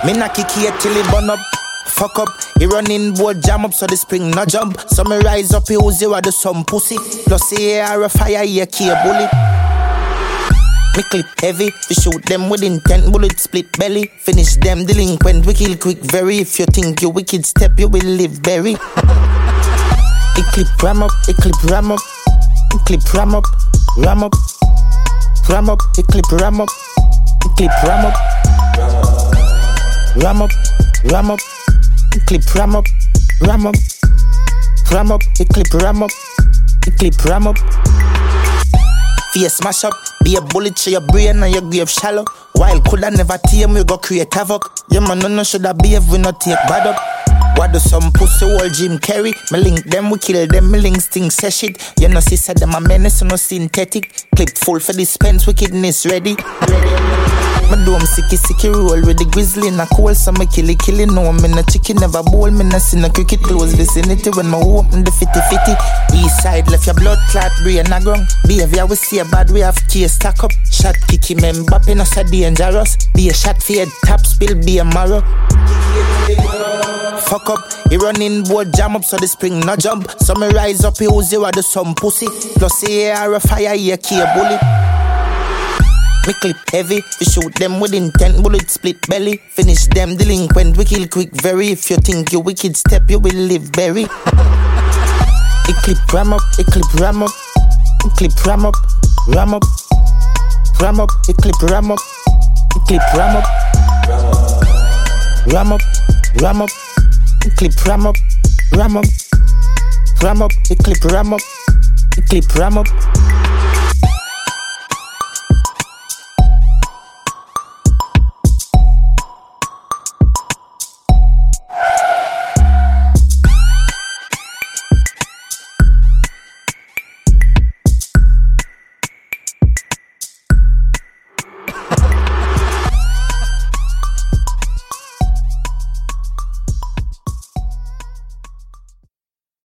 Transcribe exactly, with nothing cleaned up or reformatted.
Me na kick here till it burn up. Fuck up, he running board jam up so the spring no jump. So me rise up, he Uzi with the some pussy. Plus the air a fire, he a key a bullet. Me clip heavy, we shoot them with intent, bullet split belly. Finish them delinquent, we kill quick very. If you think you wicked step, you will live berry. It clip ram up, it clip ram up. It clip ram up, ram up. Ram up, it clip ram up. It clip ram up. Ram up, ram up. It clip ram up, ram up. Ram up, it clip ram up. It clip ram up. Face smash up, be a bullet to your brain and your grave shallow. While coulda never tame, we go create havoc. Your man no no shoulda behave, we not take bad up. What do some pussy old Jim Carrey? Me link them, we kill them, me links things say shit. You know see said them a menace, no synthetic. Clip full for dispense, wickedness ready. Me do 'em sicky sicky roll with the grizzly in a cold. So me kill it, kill it, no me no chicken never bowl. Me no see no cricket close vicinity when me open the fifty fifty. East side left your blood clot, brain a ground. Behavior we see a bad, we have case stack up. Shot kicky, me Mbappe no so dangerous. Be a shot for your top spill, be a marrow. Fuck up, he running board jam up so the spring no jump. So me rise up, he Uzi with the some pussy. Plus the air a fire, he a key a bullet. Me clip heavy, we shoot them with intent, bullet split belly. Finish them delinquent, we kill quick very. If you think you wicked step, you will live berry. It clip ram up, it clip ram up. It clip ram up, ram up. Ram up, it clip ram up. It clip ram up. Ram up, ram up. It clip ram up, ram up. Ram up, it clip ram up. It clip ram up.